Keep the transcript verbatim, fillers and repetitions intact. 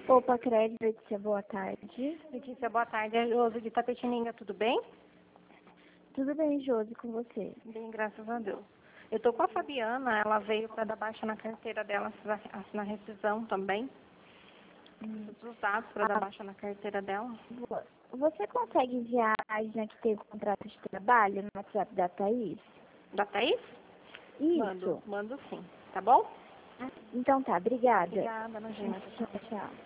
Opa, crédito, Letícia, boa tarde. Letícia, boa tarde. É Josi de Tapetininga, tudo bem? Tudo bem, Josi, com você? Bem, graças a Deus. Eu tô com a Fabiana, ela veio para dar baixa na carteira dela, assinar rescisão também. Hum. Os dados para Ah, dar baixa na carteira dela. Você consegue enviar a página que tem o contrato de trabalho no WhatsApp da Thaís? Da Thaís? Isso. Mando, mando sim. Tá bom? Então tá, obrigada. Obrigada, imagina. Tchau, tchau.